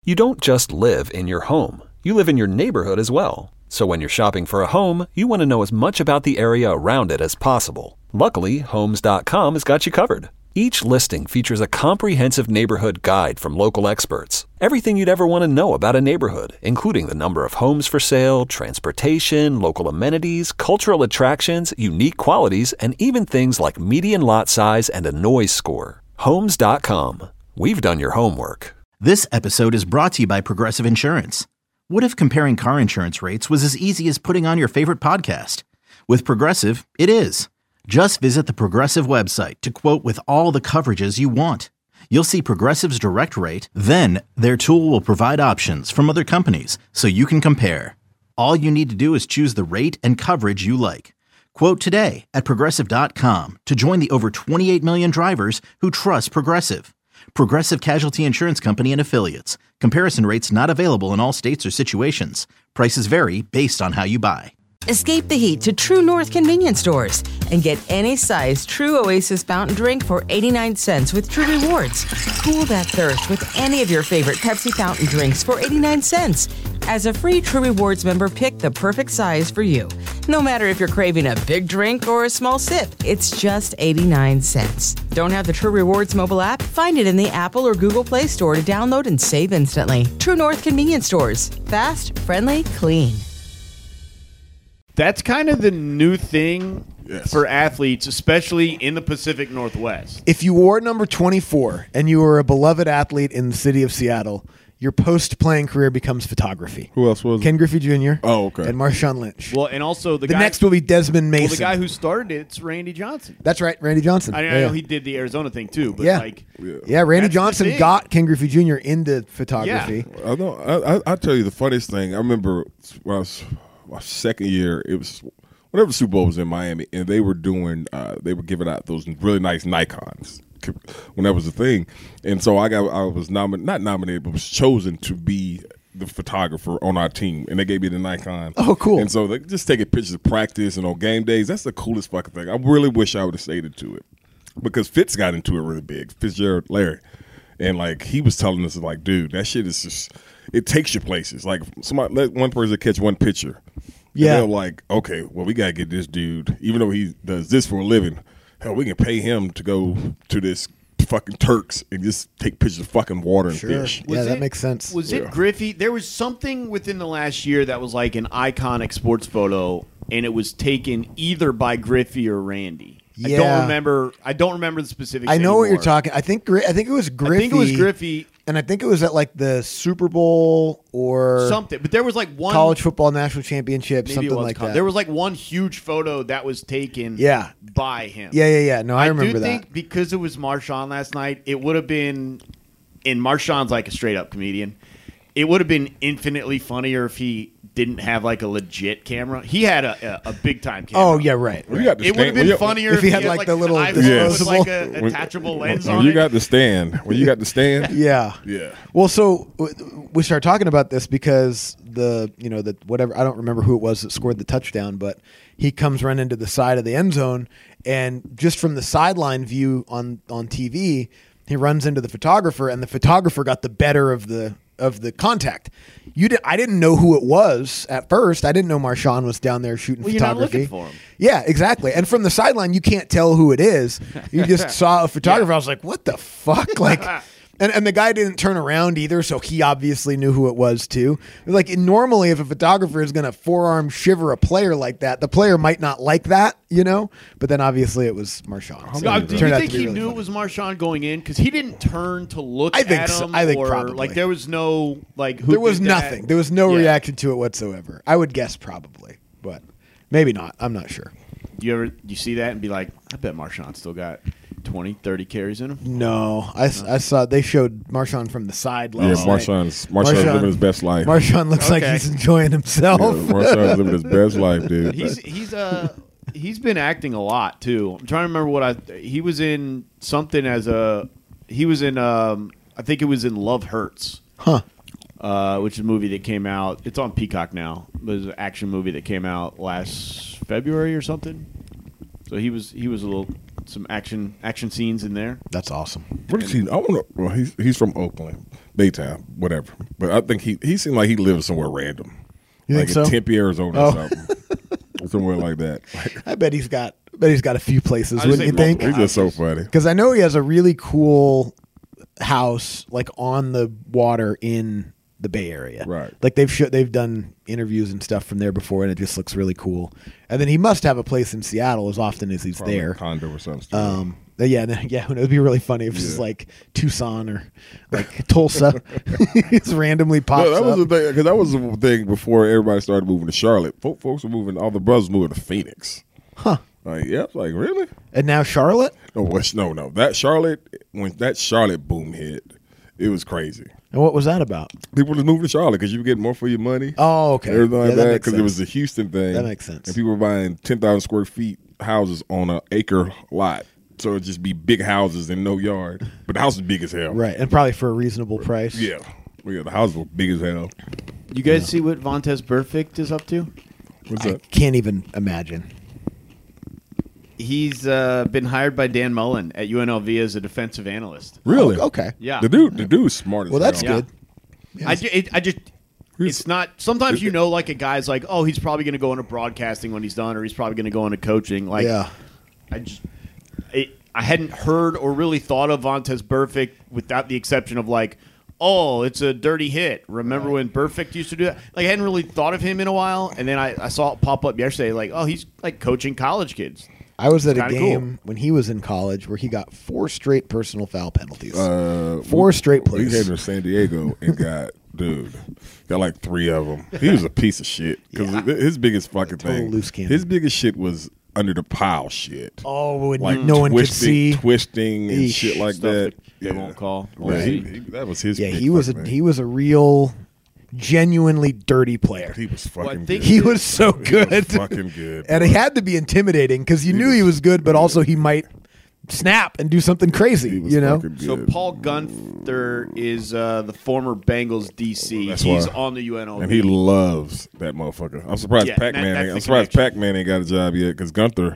You don't just live in your home. You live in your neighborhood as well. So when you're shopping for a home, you want to know as much about the area around it as possible. Luckily, Homes.com has got you covered. Each listing features a comprehensive neighborhood guide from local experts. Everything you'd ever want to know about a neighborhood, including the number of homes for sale, transportation, local amenities, cultural attractions, unique qualities, and even things like median lot size and a noise score. Homes.com. We've done your homework. This episode is brought to you by Progressive Insurance. What if comparing car insurance rates was as easy as putting on your favorite podcast? With Progressive, it is. Just visit the Progressive website to quote with all the coverages you want. You'll see Progressive's direct rate, then their tool will provide options from other companies so you can compare. All you need to do is choose the rate and coverage you like. Quote today at Progressive.com to join the over 28 million drivers who trust Progressive. Progressive Casualty Insurance Company and Affiliates. Comparison rates not available in all states or situations. Prices vary based on how you buy. Escape the heat to True North convenience stores and get any size True Oasis fountain drink for 89 cents with True Rewards. Cool that thirst with any of your favorite Pepsi fountain drinks for 89 cents. As a free True Rewards member, pick the perfect size for you. No matter if you're craving a big drink or a small sip, it's just 89 cents. Don't have the True Rewards mobile app? Find it in the Apple or Google Play Store to download and save instantly. True North convenience stores. Fast, friendly, clean. That's kind of the new thing for athletes, especially in the Pacific Northwest. If you wore number 24 and you were a beloved athlete in the city of Seattle, your post-playing career becomes photography. Who else was it? Ken Griffey Jr. Oh, okay. And Marshawn Lynch. Well, and also the guy, next will be Desmond Mason. Well, the guy who started it's Randy Johnson. That's right, Randy Johnson. I know he did the Arizona thing too, but Randy Johnson got Ken Griffey Jr. into photography. Yeah. I'll tell you the funniest thing. I remember when I was my second year, it was whenever the Super Bowl was in Miami, and they were doing, they were giving out those really nice Nikons when that was a thing, and so I was not nominated, but was chosen to be the photographer on our team, and they gave me the Nikon. Oh, cool! And so they just taking pictures of practice and on game days. That's the coolest fucking thing. I really wish I would have stayed into it because Fitz got into it really big. Fitzgerald Larry, and like he was telling us, like, dude, that shit is just. It takes you places. Like somebody let one person catch one picture. Yeah. And they're like, okay, well, we got to get this dude, even though he does this for a living, hell, we can pay him to go to this fucking Turks and just take pictures of fucking water and fish. That makes sense. Was it Griffey? There was something within the last year that was like an iconic sports photo, and it was taken either by Griffey or Randy. Yeah. I don't remember the specifics. I know anymore. what you're talking. I think it was Griffey. I think it was Griffey. And I think it was at like the Super Bowl or something. But there was like one college football national championship, maybe something like that. There was like one huge photo that was taken by him. Yeah. No, I remember that. I do think because it was Marshawn last night, it would have been, and Marshawn's like a straight up comedian, it would have been infinitely funnier if he didn't have like a legit camera. He had a big time camera. Oh yeah, right. Well, it would have been funnier if he had like the little with like a attachable lens on you it. got the stand. When you got the stand. Yeah. Well, so we started talking about this because the whatever, I don't remember who it was that scored the touchdown, but he comes running to the side of the end zone, and just from the sideline view on TV, he runs into the photographer, and the photographer got the better of the contact. I didn't know who it was at first. I didn't know Marshawn was down there shooting photography. You're not looking for him. Yeah, exactly. And from the sideline, you can't tell who it is. You just saw a photographer. I was like, what the fuck? Like, and the guy didn't turn around either, so he obviously knew who it was too. Like, normally, if a photographer is going to forearm shiver a player like that, the player might not like that, But then obviously it was Marshawn. So do you think he knew it was Marshawn going in? Because he didn't turn to look at him. I think probably. Like there was no like. There was nothing. There was no reaction to it whatsoever. I would guess probably, but maybe not. I'm not sure. You see that and be like, I bet Marshawn still got 20, 30 carries in him? No. I saw they showed Marshawn from the side last night. Marshawn's living his best life. Marshawn looks like he's enjoying himself. Yeah, Marshawn's living his best life, dude. He's been acting a lot too. I'm trying to remember he was in something I think it was in Love Hurts. Huh. Which is a movie that came out. It's on Peacock now. It was an action movie that came out last February or something. So he was some action scenes in there. That's awesome. What is he? I want to. Well, he's from Oakland, Baytown, whatever. But I think he seemed like he lives somewhere random. You like think so? in Tempe, Arizona or something. Somewhere like that. I bet he's got a few places, I was wouldn't you saying think? He's just so funny. Because I know he has a really cool house like on the water in the Bay Area. Right. Like they've done interviews and stuff from there before, and it just looks really cool. And then he must have a place in Seattle as often as he's Probably there. a condo or something. Yeah, it would be really funny if it's like Tucson or like Tulsa. It's randomly pops No, that was up. the thing, because that was the thing before everybody started moving to Charlotte. Folks were moving, all the brothers moving to Phoenix. Huh. Like, yeah, it's like, really? And now Charlotte? No. That Charlotte, when that Charlotte boom hit, it was crazy. And what was that about? People just moving to Charlotte because you were getting more for your money. Oh, okay. Everything like Yeah, that that, makes because it was sense. the Houston thing. That makes sense. And people were buying 10,000 square feet houses on an acre lot. So it'd just be big houses and no yard. But the house is big as hell. Right, and probably for a reasonable price. Yeah. Well, yeah, the house was big as hell. You guys see what Vontaze Burfict is up to? What's I that? can't even imagine. He's been hired by Dan Mullen at UNLV as a defensive analyst. Really? Oh, okay. Yeah. The dude's smart as Well, that's hell. Yeah. good. I just it's not. Sometimes you know, like a guy's like, oh, he's probably going to go into broadcasting when he's done, or he's probably going to go into coaching. Like, Yeah. I hadn't heard or really thought of Vontaze Burfict without the exception of like, oh, it's a dirty hit. Remember when Burfict used to do that? Like, I hadn't really thought of him in a while, and then I saw it pop up yesterday. Like, oh, he's like coaching college kids. I was at a Kinda game when he was in college where he got 4 straight personal foul penalties. 4 straight We plays. had him in San Diego and got like 3 of them. He was a piece of shit because his biggest fucking Total thing, loose cannon. his biggest shit was under the pile shit. Oh, when Like no one could see. twisting and Eesh. shit like Stuff that. they won't call. Yeah, Won't see. that was his. Yeah, big he was fucking thing. he was a real, genuinely dirty player. He was Well, I fucking think good. He was so He good. was fucking good. And he had to be intimidating because you knew he was good, but also he might snap and do something crazy. He was You know, fucking So good. Paul Gunther is the former Bengals DC. That's He's why. on the UNLV. And he loves that motherfucker. I'm surprised Yeah, Pac-Man. that's I'm the surprised connection. Pac-Man ain't got a job yet because Gunther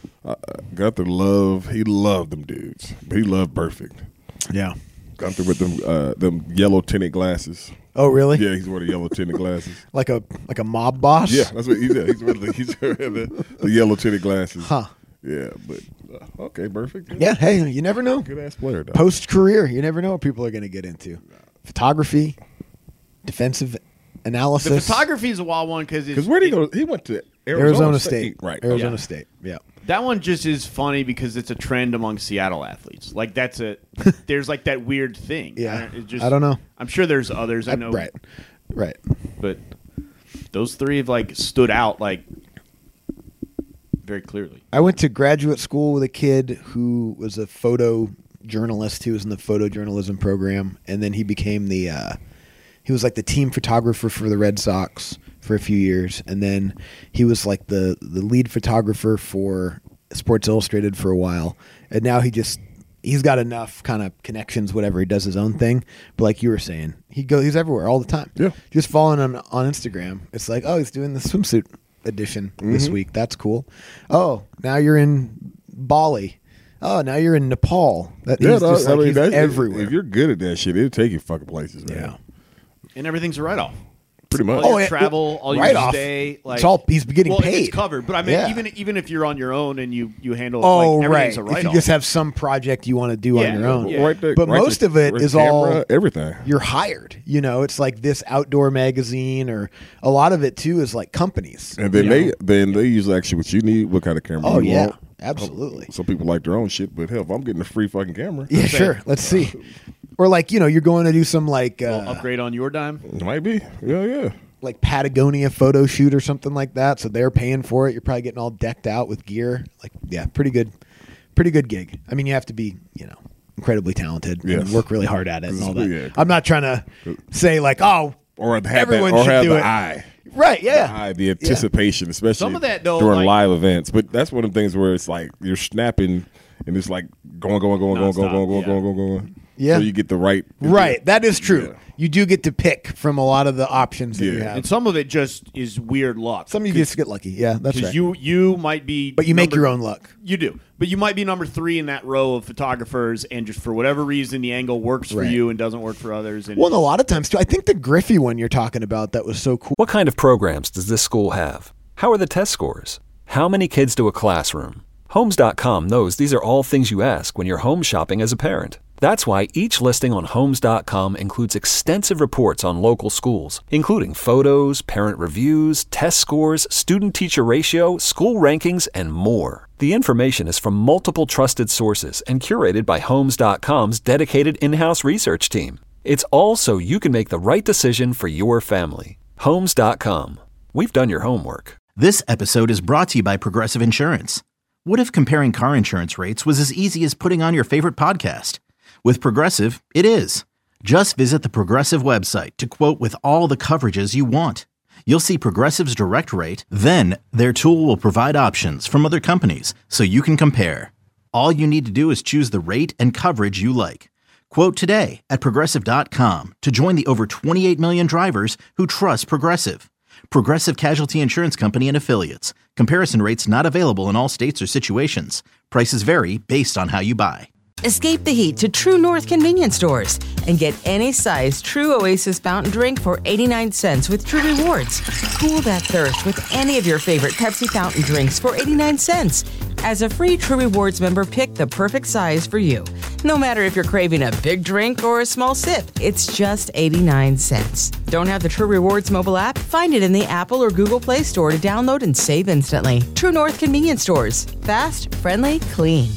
loved them dudes. He loved Perfect. yeah. Gunther with them yellow tinted glasses. Oh, really? Yeah, he's wearing the yellow tinted glasses. Like a mob boss. Yeah, that's what he's at. He's wearing the yellow tinted glasses. Huh. Yeah, but okay, perfect. Yeah. Hey, you never know. Good ass player though. Post career, you never know what people are going to get into. Photography, defensive analysis. the photography is a wild one Because where did he go? He went to Arizona State. Right. Arizona Yeah. State. Yeah. That one just is funny because it's a trend among Seattle athletes. Like there's like that weird thing. Yeah. I don't know. I'm sure there's others. I know. Right. Right. But those three have like stood out like very clearly. I went to graduate school with a kid who was a photo journalist. He was in the photojournalism program, and then he became he was like the team photographer for the Red Sox for a few years, and then he was like the lead photographer for Sports Illustrated for a while, and now he's got enough kind of connections, whatever. He does his own thing, but like you were saying, he's everywhere all the time. Yeah. Just following him on Instagram, it's like, oh, he's doing the swimsuit edition this week. That's cool. Oh, now you're in Bali. Oh, now you're in Nepal. He's just like, he's everywhere. If you're good at that shit, it'll take you fucking places, man. Yeah. And everything's a write off. Pretty much. All your yeah, travel, all your write-off. stay, like It's all- he's getting well, paid. It's covered, but I mean, Yeah. even if you're on your own and you handle, Oh, like, right. everything's a If you write-off. just have some project you want to do Yeah, on your own. yeah. Right there, But right most there, of it right is camera, all everything. you're hired. You know, it's like this outdoor magazine, or a lot of it too is like companies. And then you know? they usually ask you what you need, what kind of camera Oh you yeah, want. absolutely. Some people like their own shit, but hell, if I'm getting a free fucking camera, Yeah, sure. Let's see. Or like you're going to do some like upgrade on your dime. it might be. Yeah. like Patagonia photo shoot or something like that. So they're paying for it. You're probably getting all decked out with gear. Like, yeah, pretty good gig. I mean, you have to be, incredibly talented and Yes. work really hard at it and all that. Yeah. I'm not trying to say like, oh, Or have everyone that, or should have do the it. eye. Right? The Yeah. eye, the anticipation, especially Some of that, though, during like- live events. But that's one of the things where it's like you're snapping and it's like going. Nonstop, yeah. Yeah. So you get the right. Right. That is true. Yeah. You do get to pick from a lot of the options that you have. And some of it just is weird luck. Some of you just get lucky. Yeah, that's right. Because you might be... But you make your own luck. You do. But you might be number 3 in that row of photographers, and just for whatever reason, the angle works for Right. you and doesn't work for others. And Well, and a lot of times, too. I think the Griffey one you're talking about that was so cool. What kind of programs does this school have? How are the test scores? How many kids to a classroom? Homes.com knows these are all things you ask when you're home shopping as a parent. That's why each listing on Homes.com includes extensive reports on local schools, including photos, parent reviews, test scores, student-teacher ratio, school rankings, and more. The information is from multiple trusted sources and curated by Homes.com's dedicated in-house research team. It's all so you can make the right decision for your family. Homes.com. We've done your homework. This episode is brought to you by Progressive Insurance. What if comparing car insurance rates was as easy as putting on your favorite podcast? With Progressive, it is. Just visit the Progressive website to quote with all the coverages you want. You'll see Progressive's direct rate, then their tool will provide options from other companies so you can compare. All you need to do is choose the rate and coverage you like. Quote today at Progressive.com to join the over 28 million drivers who trust Progressive. Progressive Casualty Insurance Company and Affiliates. Comparison rates not available in all states or situations. Prices vary based on how you buy. Escape the heat to True North convenience stores and get any size True Oasis fountain drink for 89 cents with True Rewards. Cool that thirst with any of your favorite Pepsi fountain drinks for 89 cents. As a free True Rewards member, pick the perfect size for you. No matter if you're craving a big drink or a small sip, it's just 89 cents. Don't have the True Rewards mobile app? Find it in the Apple or Google Play Store to download and save instantly. True North convenience stores. Fast, friendly, clean.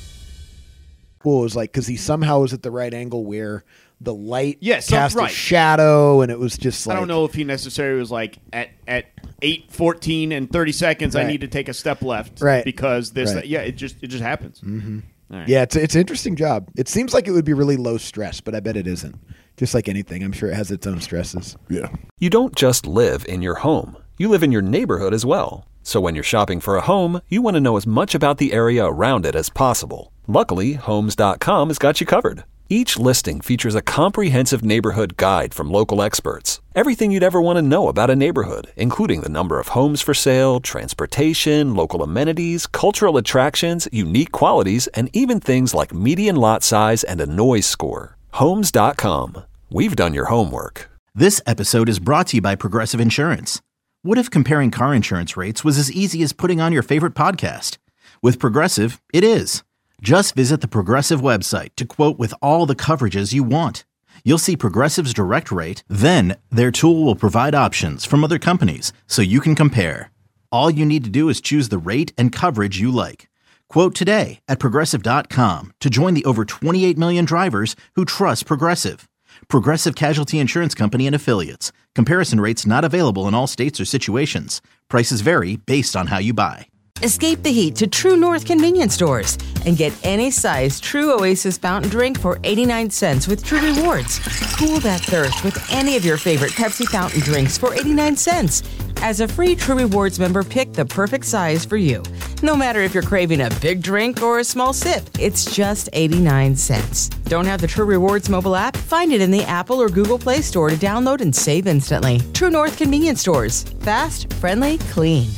Cool was like because he somehow was at the right angle where the light Yes, cast right. a shadow, and it was just like I don't know if he necessarily was like at 8:14 and 30 seconds. I Right. need to take a step left, Right. Because this, Right. it just happens. Mm-hmm. All right. Yeah, it's an interesting job. It seems like it would be really low stress, but I bet it isn't. Just like anything, I'm sure it has its own stresses. Yeah. You don't just live in your home. You live in your neighborhood as well. So when you're shopping for a home, you want to know as much about the area around it as possible. Luckily, Homes.com has got you covered. Each listing features a comprehensive neighborhood guide from local experts. Everything you'd ever want to know about a neighborhood, including the number of homes for sale, transportation, local amenities, cultural attractions, unique qualities, and even things like median lot size and a noise score. Homes.com. We've done your homework. This episode is brought to you by Progressive Insurance. What if comparing car insurance rates was as easy as putting on your favorite podcast? With Progressive, it is. Just visit the Progressive website to quote with all the coverages you want. You'll see Progressive's direct rate, then their tool will provide options from other companies so you can compare. All you need to do is choose the rate and coverage you like. Quote today at Progressive.com to join the over 28 million drivers who trust Progressive. Progressive Casualty Insurance Company and Affiliates. Comparison rates not available in all states or situations. Prices vary based on how you buy. Escape the heat to True North convenience stores and get any size True Oasis fountain drink for 89 cents with True Rewards. Cool that thirst with any of your favorite Pepsi fountain drinks for 89 cents. As a free True Rewards member, pick the perfect size for you. No matter if you're craving a big drink or a small sip, it's just 89 cents. Don't have the True Rewards mobile app? Find it in the Apple or Google Play Store to download and save instantly. True North convenience stores. Fast, friendly, clean.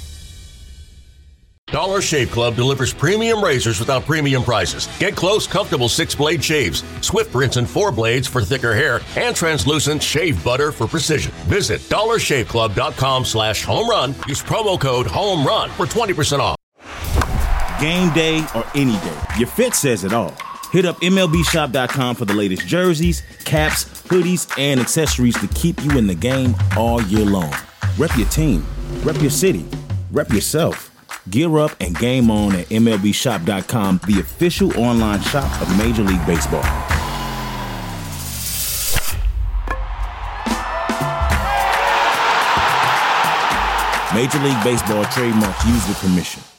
Dollar Shave Club delivers premium razors without premium prices. Get close, comfortable 6-blade shaves, swift rinse and 4 blades for thicker hair, and translucent shave butter for precision. Visit dollarshaveclub.com/homerun. Use promo code HOMERUN for 20% off. Game day or any day, your fit says it all. Hit up MLBshop.com for the latest jerseys, caps, hoodies, and accessories to keep you in the game all year long. Rep your team, rep your city, rep yourself. Gear up and game on at MLBshop.com, the official online shop of Major League Baseball. Major League Baseball trademark used with permission.